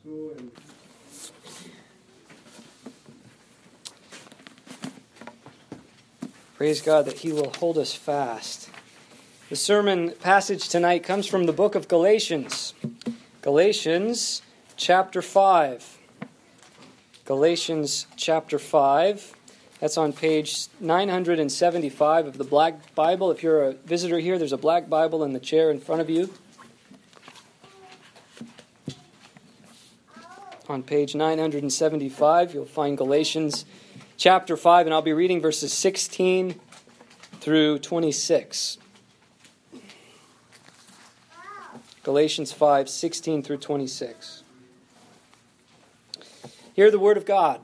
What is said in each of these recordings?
Praise God that He will hold us fast. The sermon passage tonight comes from the book of Galatians. Galatians chapter 5. Galatians chapter 5. That's on page 975 of the Black Bible. If you're a visitor here, there's a Black Bible in the chair in front of you. On page 975, you'll find Galatians chapter 5, and I'll be reading verses 16 through 26. Galatians 5, 16 through 26. Hear the word of God.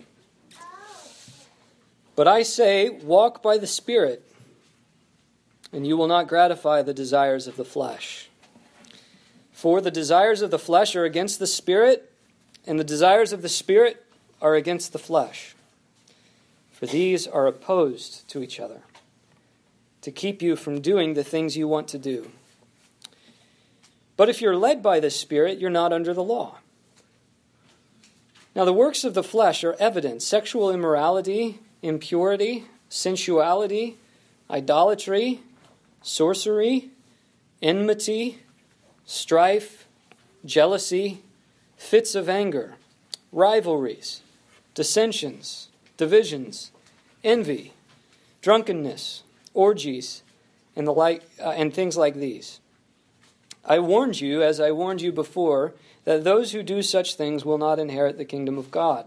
But I say, walk by the Spirit, and you will not gratify the desires of the flesh. For the desires of the flesh are against the Spirit, and the desires of the Spirit are against the flesh. For these are opposed to each other, to keep you from doing the things you want to do. But if you're led by the Spirit, you're not under the law. Now the works of the flesh are evident: sexual immorality, impurity, sensuality, idolatry, sorcery, enmity, strife, jealousy, fits of anger, rivalries, dissensions, divisions, envy, drunkenness, orgies, and the like, and things like these. I warned you, as I warned you before, that those who do such things will not inherit the kingdom of God.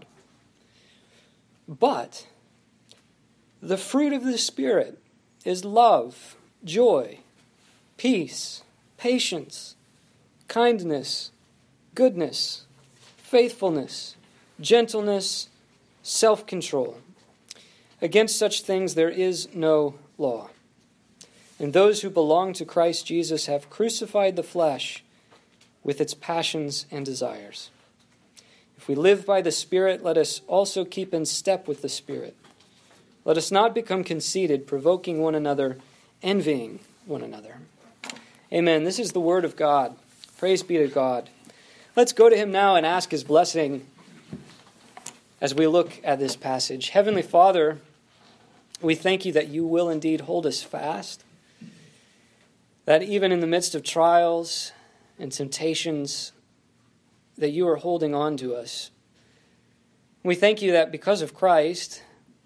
But the fruit of the Spirit is love, joy, peace, patience, kindness, goodness, faithfulness, gentleness, self-control. Against such things there is no law. And those who belong to Christ Jesus have crucified the flesh with its passions and desires. If we live by the Spirit, let us also keep in step with the Spirit. Let us not become conceited, provoking one another, envying one another. Amen. This is the word of God. Praise be to God. Let's go to Him now and ask His blessing as we look at this passage. Heavenly Father, we thank You that You will indeed hold us fast, that even in the midst of trials and temptations, that You are holding on to us. We thank You that because of Christ,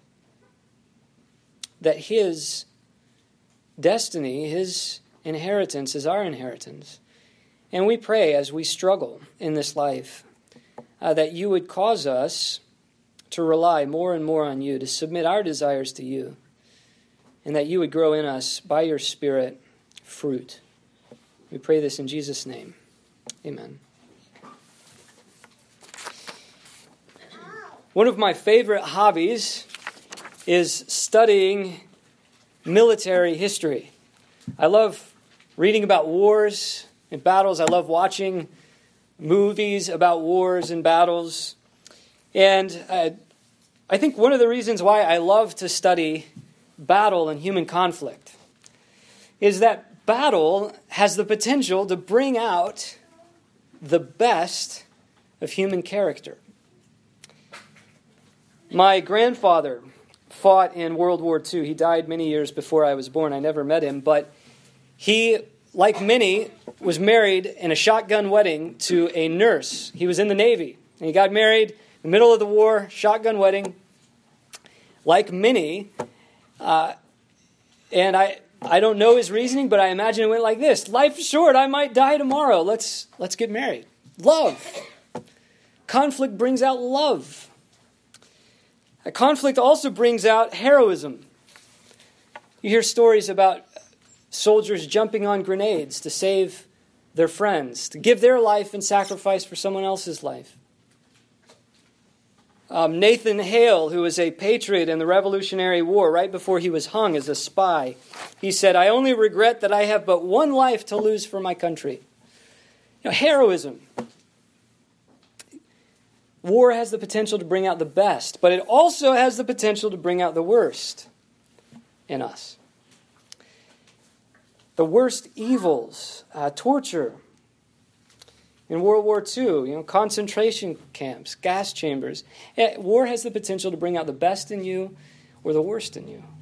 that His destiny, His inheritance is our inheritance. And we pray as we struggle in this life, that You would cause us to rely more and more on You, to submit our desires to You, and that You would grow in us by Your Spirit fruit. We pray this in Jesus' name. Amen. One of my favorite hobbies is studying military history. I love reading about wars and battles. I love watching movies about wars and battles. And I think one of the reasons why I love to study battle and human conflict is that battle has the potential to bring out the best of human character. My grandfather fought in World War II. He died many years before I was born. I never met him, but he, like many, was married in a shotgun wedding to a nurse. He was in the Navy, and he got married in the middle of the war, shotgun wedding. Like many, and I don't know his reasoning, but I imagine it went like this: life's short, I might die tomorrow. Let's get married. Love. Conflict brings out love. Conflict also brings out heroism. You hear stories about soldiers jumping on grenades to save their friends, to give their life in sacrifice for someone else's life. Nathan Hale, who was a patriot in the Revolutionary War, right before he was hung as a spy, he said, "I only regret that I have but one life to lose for my country." Heroism. War has the potential to bring out the best, but it also has the potential to bring out the worst in us. The worst evils, torture, In World War II, concentration camps, gas chambers. War has the potential to bring out the best in you or the worst in you.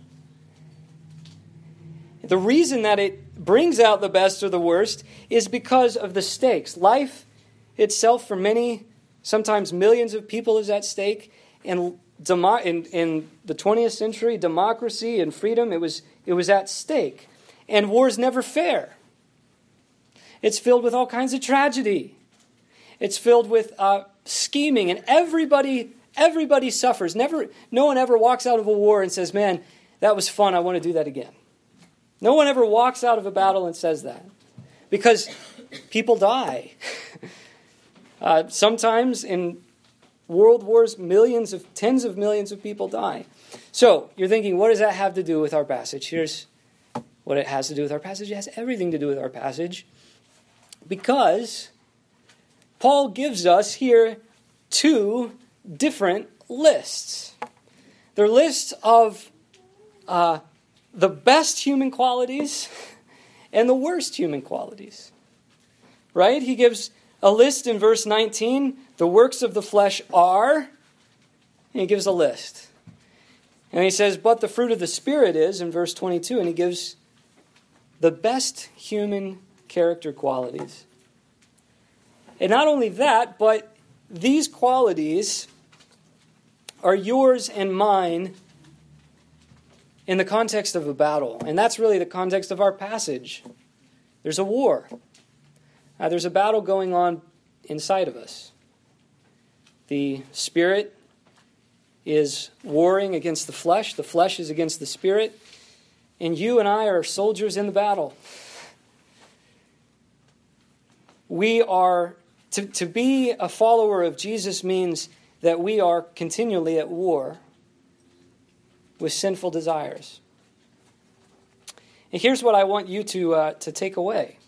The reason that it brings out the best or the worst is because of the stakes. Life itself for many, sometimes millions of people is at stake. And in the 20th century, democracy and freedom, it was at stake. And war is never fair. It's filled with all kinds of tragedy. It's filled with scheming, and everybody suffers. No one ever walks out of a war and says, "Man, that was fun. I want to do that again." No one ever walks out of a battle and says that, because people die. Sometimes in world wars, tens of millions of people die. So you're thinking, what does that have to do with our passage? Here's what it has to do with our passage. It has everything to do with our passage, because Paul gives us here two different lists. They're lists of the best human qualities and the worst human qualities. Right? He gives a list in verse 19. The works of the flesh are, and he gives a list. And he says, but the fruit of the Spirit is, in verse 22, and he gives the best human character qualities. And not only that, but these qualities are yours and mine in the context of a battle. And that's really the context of our passage. There's a war. There's a battle going on inside of us. The Spirit is warring against the flesh is against the Spirit, and you and I are soldiers in the battle. We are, to be a follower of Jesus means that we are continually at war with sinful desires. And here's what I want you to take away.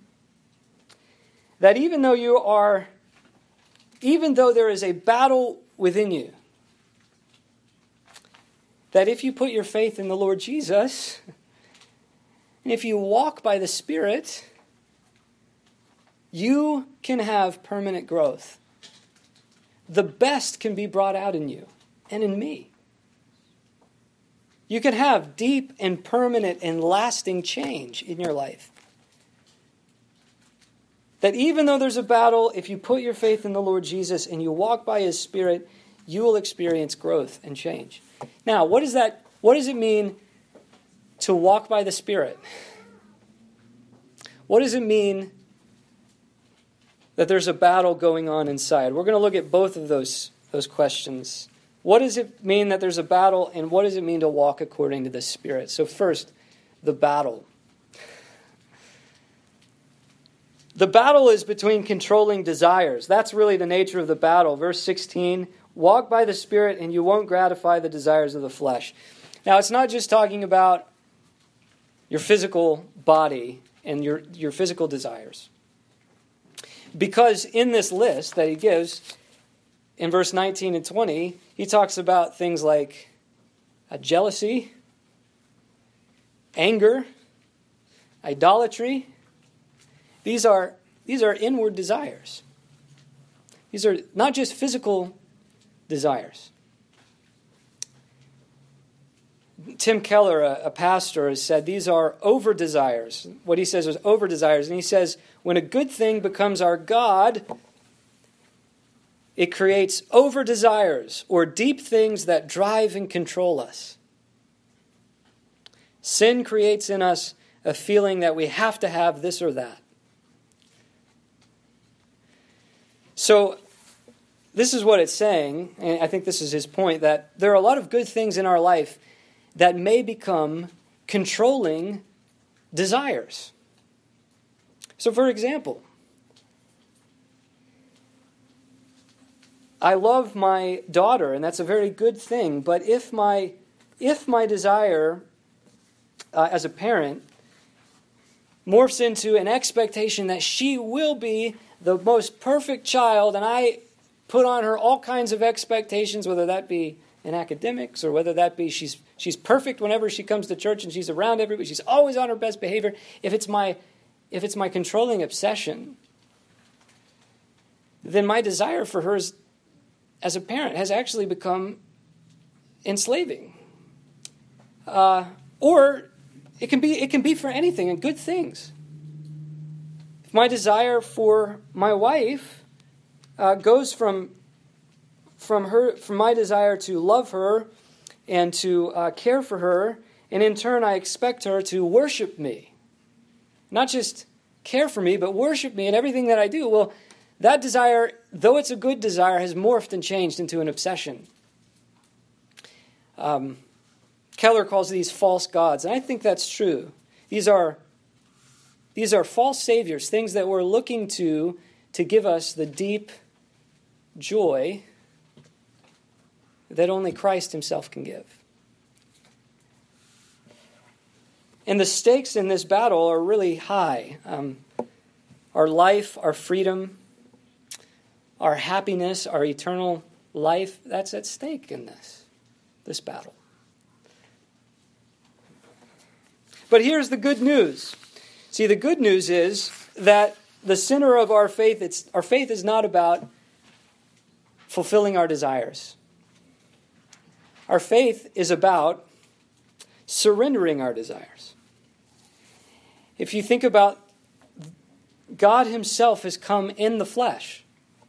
That even though there is a battle within you, that if you put your faith in the Lord Jesus, and if you walk by the Spirit, you can have permanent growth. The best can be brought out in you and in me. You can have deep and permanent and lasting change in your life. That even though there's a battle, if you put your faith in the Lord Jesus and you walk by His Spirit, you will experience growth and change. Now, what does it mean to walk by the Spirit? What does it mean that there's a battle going on inside? We're going to look at both of those questions. What does it mean that there's a battle, and what does it mean to walk according to the Spirit? So first, the battle. The battle is between controlling desires. That's really the nature of the battle. Verse 16, walk by the Spirit and you won't gratify the desires of the flesh. Now, it's not just talking about your physical body and your physical desires. Because in this list that he gives, in verse 19 and 20, he talks about things like jealousy, anger, idolatry. These are inward desires. These are not just physical desires. Tim Keller, a pastor, has said these are over desires. What he says is over desires. And he says, when a good thing becomes our God, it creates over desires or deep things that drive and control us. Sin creates in us a feeling that we have to have this or that. So, this is what it's saying, and I think this is his point, that there are a lot of good things in our life that may become controlling desires. So, for example, I love my daughter, and that's a very good thing, but if my desire as a parent morphs into an expectation that she will be the most perfect child, and I put on her all kinds of expectations, whether that be in academics or whether that be she's perfect whenever she comes to church and she's around everybody, she's always on her best behavior. If it's my controlling obsession, then my desire for her as a parent has actually become enslaving. Or it can be for anything and good things. If my desire for my wife goes from my desire to love her and to care for her, and in turn I expect her to worship me. Not just care for me, but worship me in everything that I do. Well, that desire, though it's a good desire, has morphed and changed into an obsession. Keller calls these false gods, and I think that's true. These are false saviors, things that we're looking to give us the deep joy that only Christ himself can give. And the stakes in this battle are really high. Our life, our freedom, our happiness, our eternal life, that's at stake in this battle. But here's the good news. See, the good news is that the center of our faith is not about fulfilling our desires. Our faith is about surrendering our desires. If you think about God himself has come in the flesh.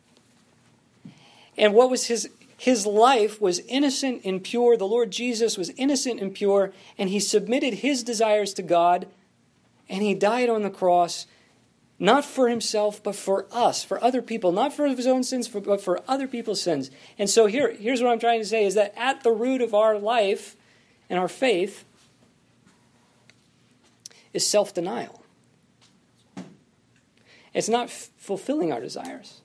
And what was his life was innocent and pure. The Lord Jesus was innocent and pure, and he submitted his desires to God, and he died on the cross, not for himself, but for us, for other people, not for his own sins, but for other people's sins. And so here's what I'm trying to say, is that at the root of our life and our faith is self-denial. It's not fulfilling our desires.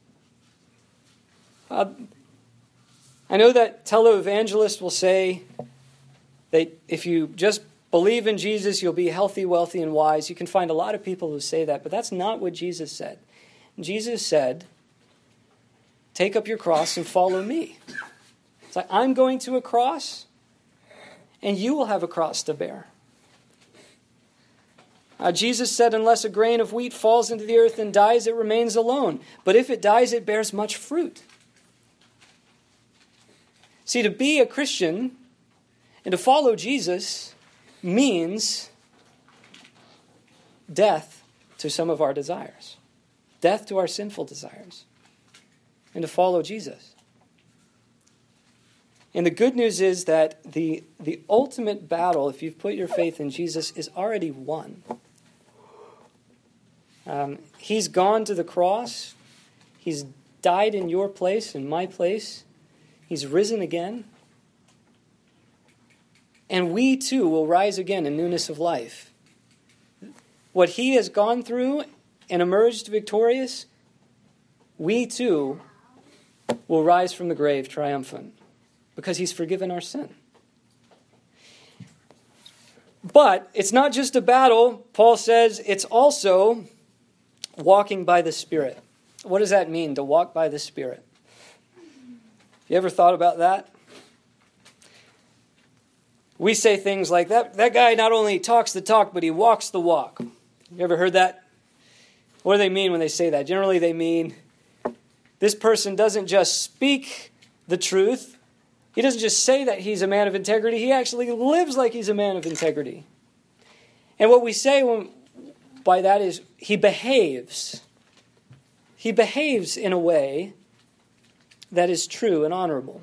I know that televangelists will say that if you just believe in Jesus, you'll be healthy, wealthy, and wise. You can find a lot of people who say that, but that's not what Jesus said. Jesus said, take up your cross and follow me. It's like, I'm going to a cross, and you will have a cross to bear. Jesus said, unless a grain of wheat falls into the earth and dies, it remains alone. But if it dies, it bears much fruit. See, to be a Christian and to follow Jesus means death to some of our desires. Death to our sinful desires. And to follow Jesus. And the good news is that the ultimate battle, if you've put your faith in Jesus, is already won. He's gone to the cross. He's died in your place, in my place. He's risen again. And we too will rise again in newness of life. What he has gone through and emerged victorious, we too will rise from the grave triumphant because he's forgiven our sin. But it's not just a battle. Paul says it's also walking by the Spirit. What does that mean, to walk by the Spirit? You ever thought about that? We say things like, that guy not only talks the talk, but he walks the walk. You ever heard that? What do they mean when they say that? Generally they mean, this person doesn't just speak the truth. He doesn't just say that he's a man of integrity. He actually lives like he's a man of integrity. And what we say by that is, he behaves. He behaves in a way that is true and honorable.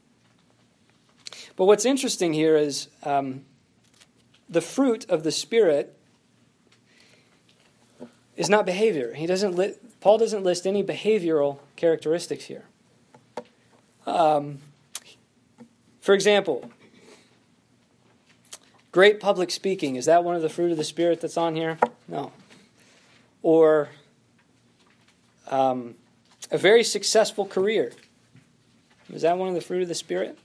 But what's interesting here is the fruit of the Spirit is not behavior. Paul doesn't list any behavioral characteristics here. For example, great public speaking. Is that one of the fruit of the Spirit that's on here? No. Or a very successful career. Is that one of the fruit of the Spirit?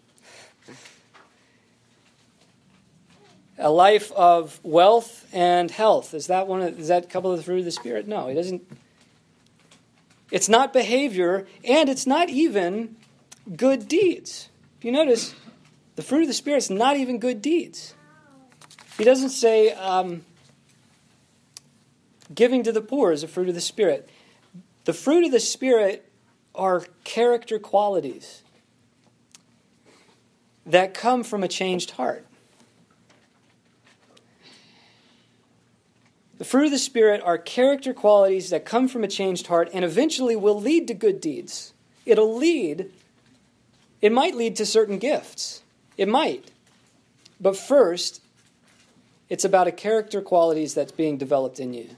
A life of wealth and health. Is that a couple of the fruit of the Spirit? No, it doesn't. It's not behavior, and it's not even good deeds. If you notice, the fruit of the Spirit is not even good deeds. He doesn't say giving to the poor is a fruit of the Spirit. The fruit of the Spirit are character qualities that come from a changed heart. The fruit of the Spirit are character qualities that come from a changed heart and eventually will lead to good deeds. It might lead to certain gifts. It might. But first, it's about a character qualities that's being developed in you.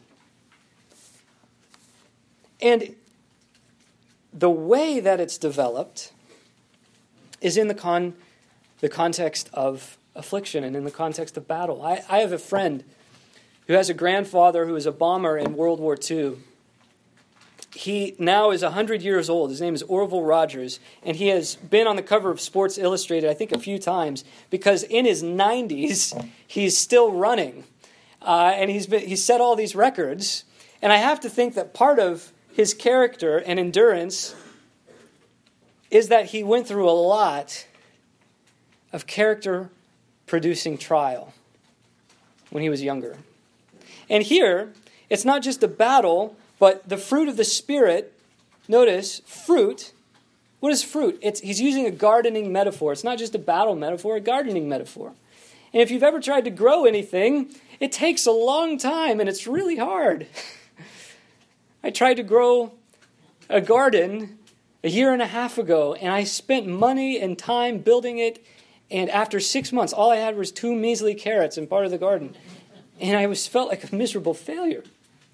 And the way that it's developed is in the context of affliction and in the context of battle. I have a friend who has a grandfather who was a bomber in World War II. He now is 100 years old. His name is Orville Rogers, and he has been on the cover of Sports Illustrated, I think, a few times, because in his 90s, he's still running. And he's set all these records. And I have to think that part of his character and endurance is that he went through a lot of character-producing trial when he was younger. And here, it's not just a battle, but the fruit of the Spirit. Notice, fruit. What is fruit? He's using a gardening metaphor. It's not just a battle metaphor, a gardening metaphor. And if you've ever tried to grow anything, it takes a long time and it's really hard. I tried to grow a garden a year and a half ago, and I spent money and time building it, and after 6 months, all I had was 2 measly carrots in part of the garden. And I felt like a miserable failure.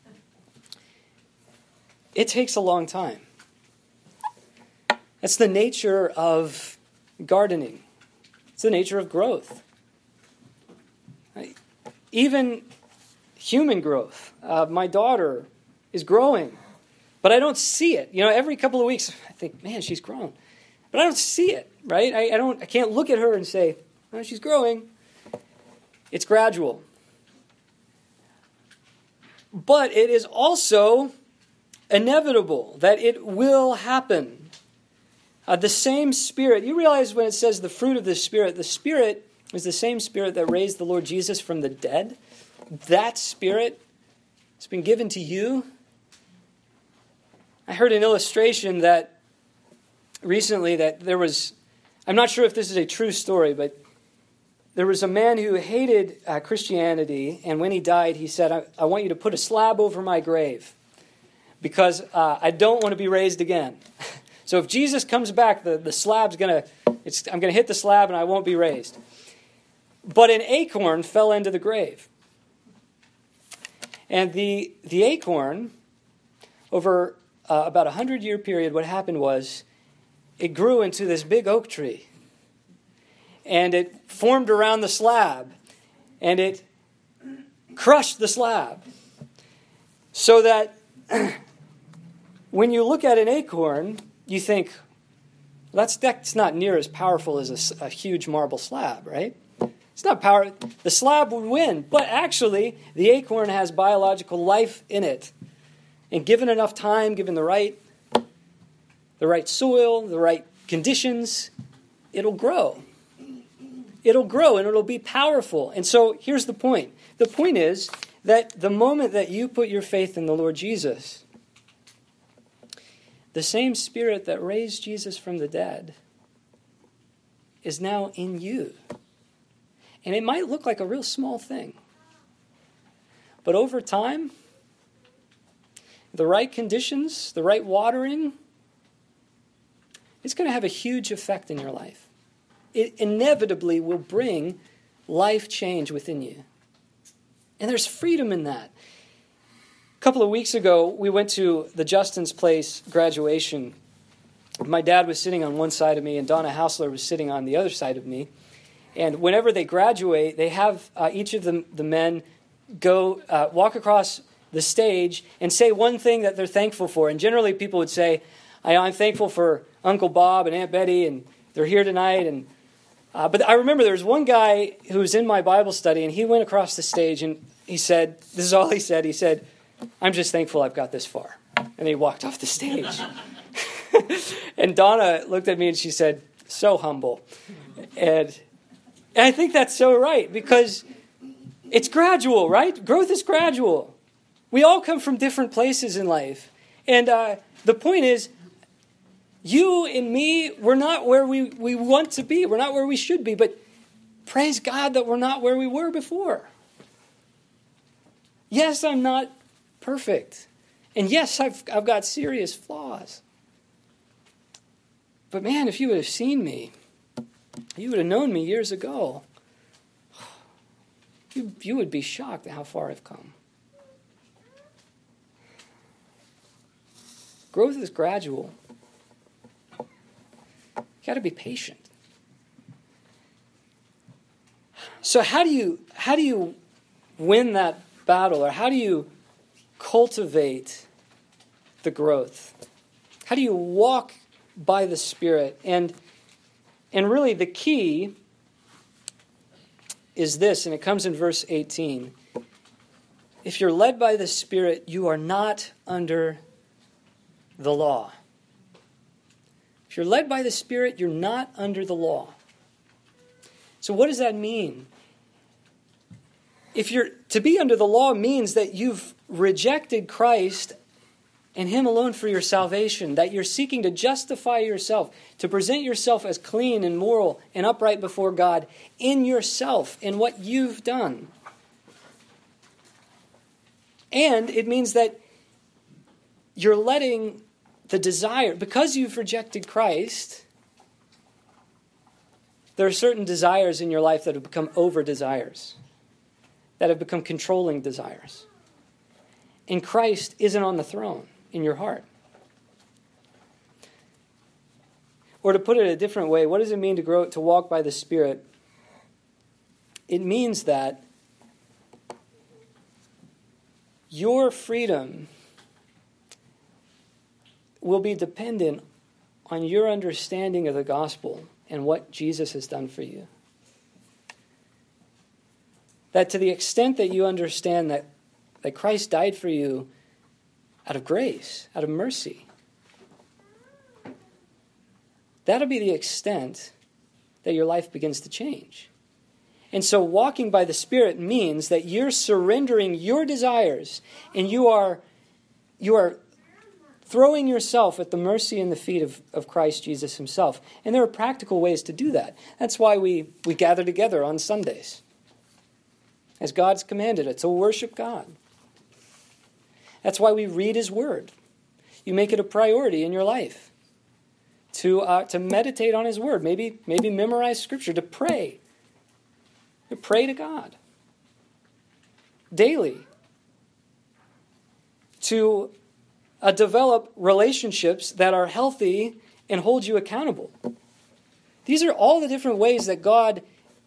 It takes a long time. That's the nature of gardening. It's the nature of growth. Even human growth. My daughter is growing, but I don't see it. Every couple of weeks, I think, man, she's grown. But I don't see it, right? I can't look at her and say, oh, she's growing. It's gradual. But it is also inevitable that it will happen. The same Spirit, you realize when it says the fruit of the Spirit is the same Spirit that raised the Lord Jesus from the dead. That Spirit has been given to you. I heard an illustration that recently that there was, I'm not sure if this is a true story, but there was a man who hated Christianity, and when he died, he said, I want you to put a slab over my grave because I don't want to be raised again. So if Jesus comes back, the slab's I'm going to hit the slab and I won't be raised. But an acorn fell into the grave. And the acorn, over about 100-year period, what happened was it grew into this big oak tree. And it formed around the slab. And it crushed the slab. So that when you look at an acorn, you think, that's not near as powerful as a huge marble slab, right? It's not power. The slab would win. But actually, the acorn has biological life in it. And given enough time, given the right soil, the right conditions, it'll grow. It'll grow and it'll be powerful. And so here's the point. The point is that the moment that you put your faith in the Lord Jesus, the same Spirit that raised Jesus from the dead is now in you. And it might look like a real small thing. But over time, the right conditions, the right watering, it's going to have a huge effect in your life. It inevitably will bring life change within you. And there's freedom in that. A couple of weeks ago, we went to the Justin's Place graduation. My dad was sitting on one side of me, and Donna Hausler was sitting on the other side of me. And whenever they graduate, they have each of the men go walk across the stage and say one thing that they're thankful for. And generally people would say, I'm thankful for Uncle Bob and Aunt Betty, and they're here tonight. And but I remember there was one guy who was in my Bible study, and he went across the stage, and he said, this is all he said. He said, I'm just thankful I've got this far. And he walked off the stage. And Donna looked at me, and she said, so humble. And I think that's so right, because it's gradual, right? Growth is gradual. We all come from different places in life. And the point is, You and me, we're not where we want to be. We're not where we should be. But praise God that we're not where we were before. Yes, I'm not perfect. And yes, I've got serious flaws. But man, if you would have seen me, you would have known me years ago. You would be shocked at how far I've come. Growth is gradual. You got to be patient. So how do you win that battle, or how do you cultivate the growth? How do you walk by the Spirit? And really the key is this, and it comes in verse 18. If you're led by the Spirit, you are not under the law. If you're led by the Spirit, you're not under the law. So what does that mean? To be under the law means that you've rejected Christ and Him alone for your salvation, that you're seeking to justify yourself, to present yourself as clean and moral and upright before God in yourself, in what you've done. And it means that you're letting the desire, because you've rejected Christ, there are certain desires in your life that have become over-desires, that have become controlling desires. And Christ isn't on the throne in your heart. Or to put it a different way, what does it mean to walk by the Spirit? It means that your freedom will be dependent on your understanding of the gospel and what Jesus has done for you. That to the extent that you understand that Christ died for you out of grace, out of mercy, that'll be the extent that your life begins to change. And so walking by the Spirit means that you're surrendering your desires and you are throwing yourself at the mercy and the feet of Christ Jesus Himself. And there are practical ways to do that. That's why we gather together on Sundays, as God's commanded it, to worship God. That's why we read His Word. You make it a priority in your life to meditate on His Word, maybe memorize Scripture, to pray. To pray to God daily. To develop relationships that are healthy and hold you accountable. These are all the different ways that God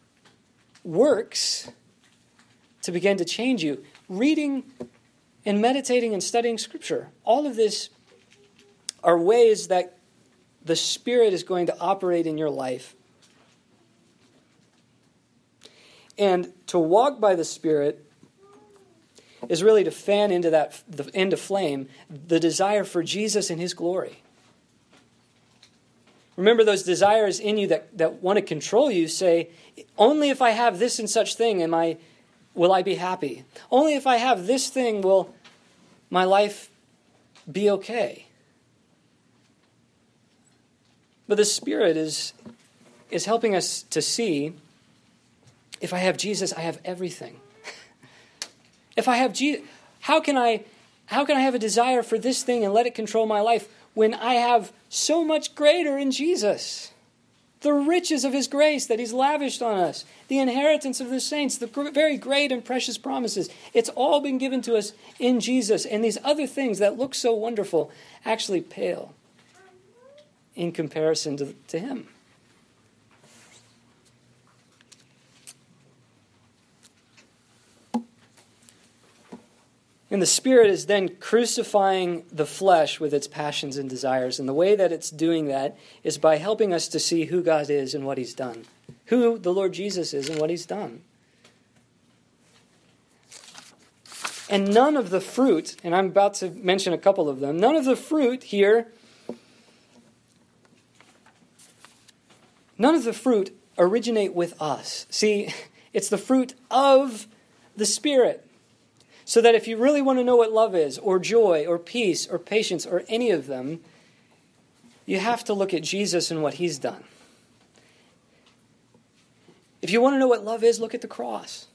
works to begin to change you. Reading and meditating and studying Scripture. All of this are ways that the Spirit is going to operate in your life. And to walk by the Spirit is really to fan into flame the desire for Jesus and His glory. Remember, those desires in you that want to control you say, only if I have this and such thing will I be happy. Only if I have this thing will my life be okay. But the Spirit is helping us to see, if I have Jesus, I have everything. If I have Jesus, how can I have a desire for this thing and let it control my life when I have so much greater in Jesus? The riches of His grace that He's lavished on us, the inheritance of the saints, the very great and precious promises. It's all been given to us in Jesus. And these other things that look so wonderful actually pale in comparison to Him. And the Spirit is then crucifying the flesh with its passions and desires. And the way that it's doing that is by helping us to see who God is and what He's done. Who the Lord Jesus is and what He's done. And none of the fruit, and I'm about to mention a couple of them, none of the fruit here, none of the fruit originate with us. See, it's the fruit of the Spirit. So that if you really want to know what love is, or joy, or peace, or patience, or any of them, you have to look at Jesus and what he's done. If you want to know what love is, look at the cross.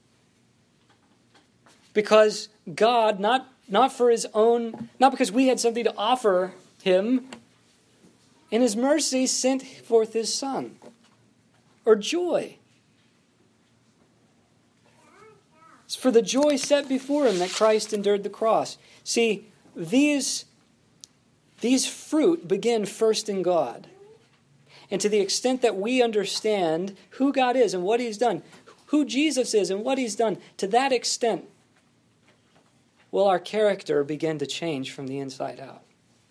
Because God, not for his own, not because we had something to offer him, in his mercy sent forth his Son. Or joy. It's for the joy set before him that Christ endured the cross. See, these fruit begin first in God. And to the extent that we understand who God is and what he's done, who Jesus is and what he's done, to that extent will our character begin to change from the inside out.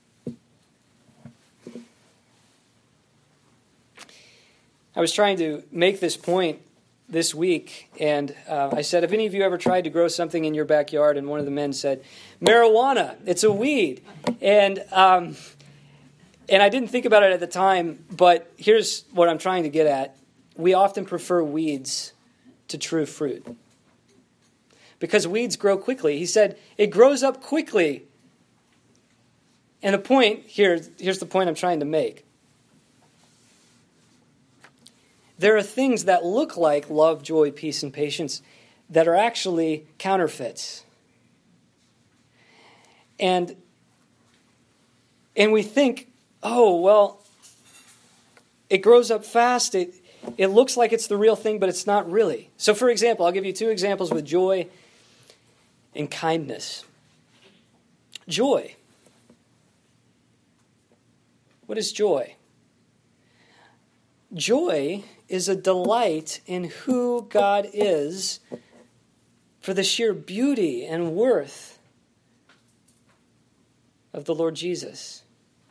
I was trying to make this point this week, and I said, have any of you ever tried to grow something in your backyard? And one of the men said, marijuana, it's a weed. And I didn't think about it at the time, but here's what I'm trying to get at. We often prefer weeds to true fruit. Because weeds grow quickly. He said, it grows up quickly. And the point, here's the point I'm trying to make. There are things that look like love, joy, peace, and patience that are actually counterfeits. And we think, oh, well, it grows up fast. It looks like it's the real thing, but it's not really. So, for example, I'll give you 2 examples with joy and kindness. Joy. What is joy? Joy is a delight in who God is for the sheer beauty and worth of the Lord Jesus.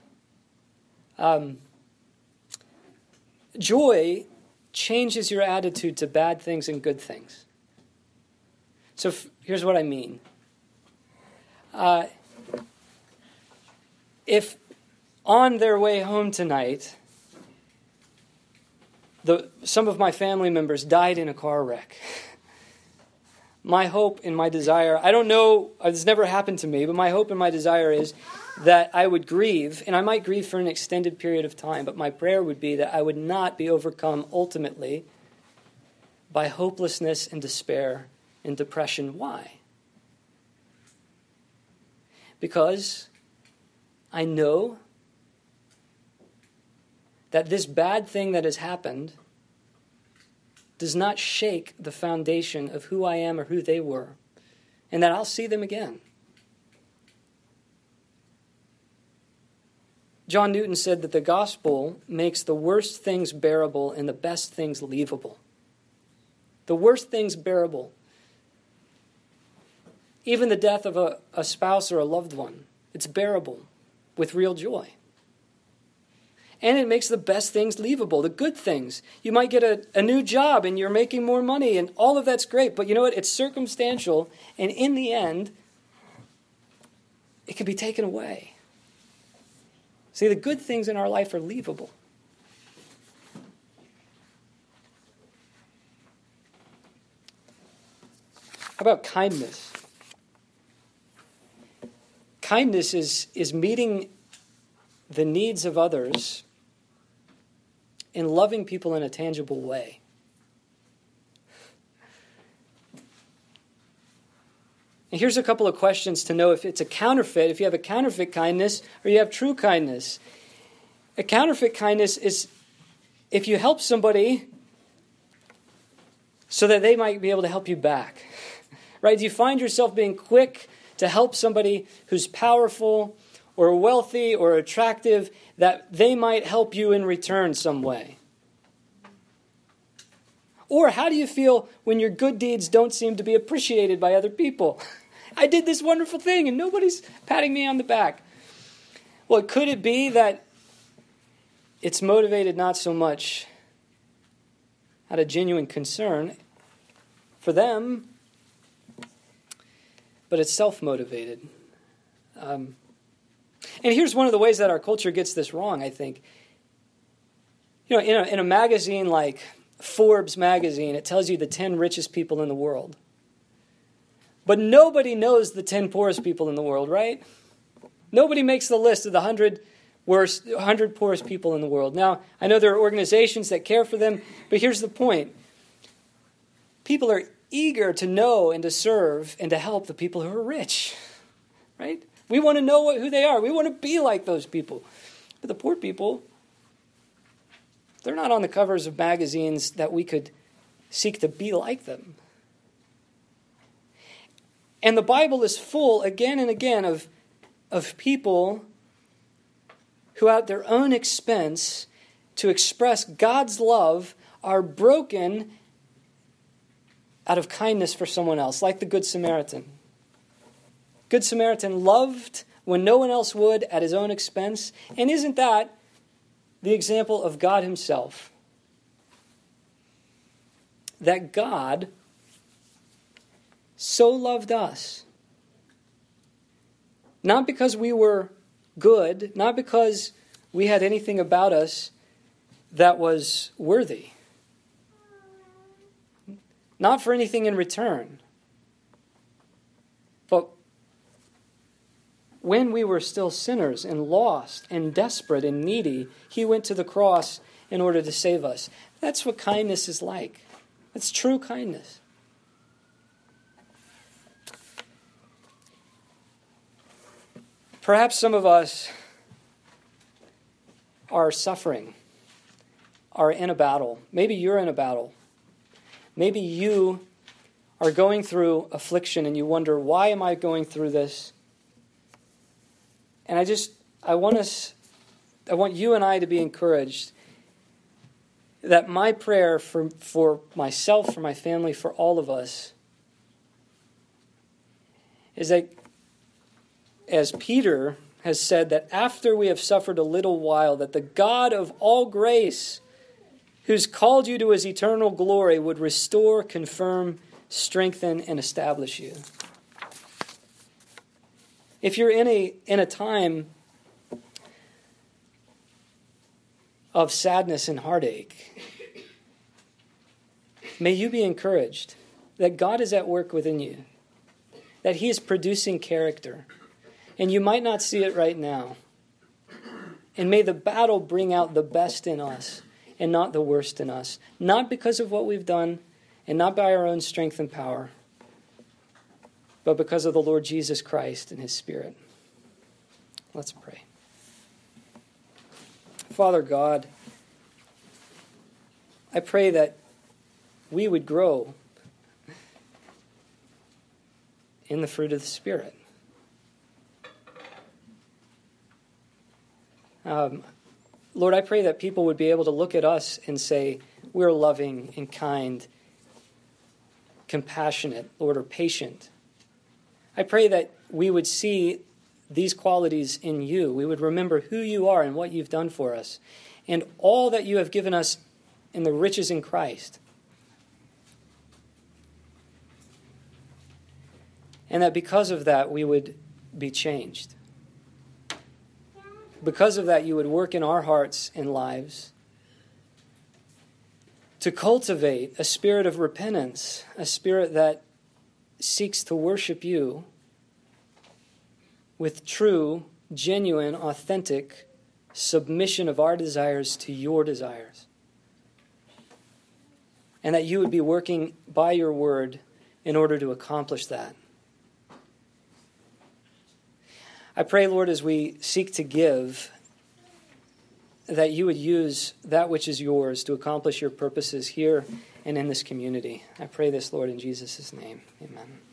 Joy changes your attitude to bad things and good things. So here's what I mean. If on their way home tonight, some of my family members died in a car wreck, my hope and my desire, I don't know, it's never happened to me, but my hope and my desire is that I would grieve, and I might grieve for an extended period of time, but my prayer would be that I would not be overcome ultimately by hopelessness and despair and depression. Why? Because I know that this bad thing that has happened does not shake the foundation of who I am or who they were, and that I'll see them again. John Newton said that the gospel makes the worst things bearable and the best things leavable. The worst things bearable. Even the death of a spouse or a loved one, it's bearable with real joy. And it makes the best things leavable, the good things. You might get a new job and you're making more money and all of that's great. But you know what? It's circumstantial. And in the end, it can be taken away. See, the good things in our life are leavable. How about kindness? Kindness is meeting the needs of others and loving people in a tangible way. And here's a couple of questions to know if it's a counterfeit, if you have a counterfeit kindness or you have true kindness. A counterfeit kindness is if you help somebody so that they might be able to help you back. Right? Do you find yourself being quick to help somebody who's powerful or wealthy or attractive, that they might help you in return some way? Or how do you feel when your good deeds don't seem to be appreciated by other people? I did this wonderful thing and nobody's patting me on the back. Well, could it be that it's motivated not so much out of genuine concern for them, but it's self-motivated? And here's one of the ways that our culture gets this wrong, I think. You know, in a magazine like Forbes magazine, it tells you the 10 richest people in the world. But nobody knows the 10 poorest people in the world, right? Nobody makes the list of the 100 100 poorest people in the world. Now, I know there are organizations that care for them, but here's the point. People are eager to know and to serve and to help the people who are rich, right? We want to know who they are. We want to be like those people. But the poor people, they're not on the covers of magazines that we could seek to be like them. And the Bible is full again and again of people who at their own expense to express God's love are broken out of kindness for someone else, like the Good Samaritan. Good Samaritan loved when no one else would at his own expense. And isn't that the example of God himself? That God so loved us, not because we were good, not because we had anything about us that was worthy, not for anything in return, but when we were still sinners and lost and desperate and needy, he went to the cross in order to save us. That's what kindness is like. That's true kindness. Perhaps some of us are suffering, are in a battle. Maybe you're in a battle. Maybe you are going through affliction and you wonder, why am I going through this? And I want you and I to be encouraged that my prayer for myself, for my family, for all of us is that, as Peter has said, that after we have suffered a little while, that the God of all grace, who's called you to his eternal glory, would restore, confirm, strengthen, and establish you. If you're in a time of sadness and heartache, may you be encouraged that God is at work within you, that he is producing character, and you might not see it right now. And may the battle bring out the best in us and not the worst in us, not because of what we've done and not by our own strength and power, but because of the Lord Jesus Christ and his Spirit. Let's pray. Father God, I pray that we would grow in the fruit of the Spirit. Lord, I pray that people would be able to look at us and say, we're loving and kind, compassionate, Lord, or patient. I pray that we would see these qualities in you. We would remember who you are and what you've done for us, and all that you have given us in the riches in Christ. And that because of that, we would be changed. Because of that, you would work in our hearts and lives to cultivate a spirit of repentance, a spirit that seeks to worship you with true, genuine, authentic submission of our desires to your desires. And that you would be working by your word in order to accomplish that. I pray, Lord, as we seek to give, that you would use that which is yours to accomplish your purposes here and in this community. I pray this, Lord, in Jesus' name. Amen.